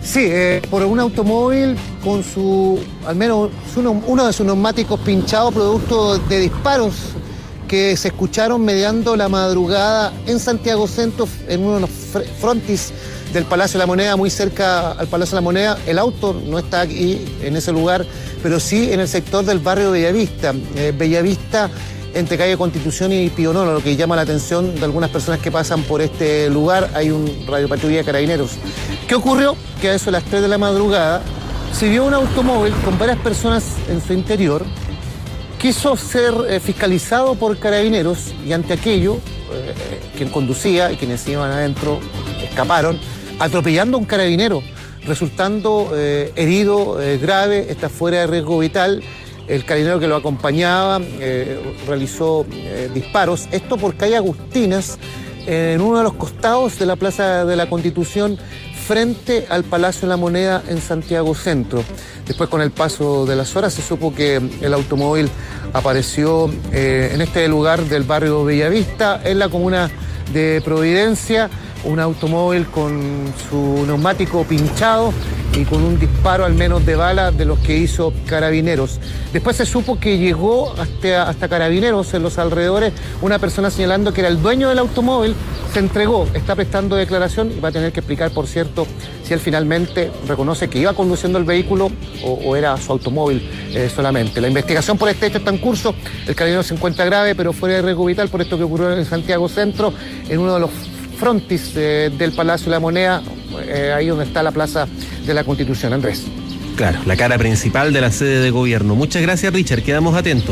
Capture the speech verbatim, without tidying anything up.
Sí, eh, por un automóvil con su, al menos uno, uno de sus neumáticos pinchado producto de disparos que se escucharon mediando la madrugada en Santiago Centro, en uno de los frontis del Palacio de la Moneda, muy cerca al Palacio de la Moneda. El auto no está aquí, en ese lugar, pero sí en el sector del barrio Bellavista. Eh, Bellavista, entre calle Constitución y Pío Nono, lo que llama la atención de algunas personas que pasan por este lugar. Hay un radiopatrulla de carabineros. ¿Qué ocurrió? Que a eso de las tres de la madrugada se vio un automóvil con varias personas en su interior. Quiso ser eh, fiscalizado por carabineros y ante aquello, eh, quien conducía y quienes iban adentro escaparon, atropellando a un carabinero, resultando eh, herido eh, grave, está fuera de riesgo vital. El carabinero que lo acompañaba eh, realizó eh, disparos. Esto por calle Agustinas, eh, en uno de los costados de la Plaza de la Constitución, frente al Palacio de la Moneda en Santiago Centro. Después, con el paso de las horas, se supo que el automóvil apareció eh, en este lugar del barrio Bellavista, en la comuna de Providencia, un automóvil con su neumático pinchado y con un disparo al menos de bala de los que hizo Carabineros. Después se supo que llegó hasta, hasta Carabineros en los alrededores una persona señalando que era el dueño del automóvil, se entregó, está prestando declaración y va a tener que explicar, por cierto, si él finalmente reconoce que iba conduciendo el vehículo o, o era su automóvil eh, solamente. La investigación por este hecho está en curso, el carabinero se encuentra grave pero fuera de riesgo vital por esto que ocurrió en Santiago Centro, en uno de los frontis eh, del Palacio de la Moneda, eh, ahí donde está la Plaza de la Constitución. Andrés. Claro, la cara principal de la sede de gobierno. Muchas gracias, Richard, quedamos atentos.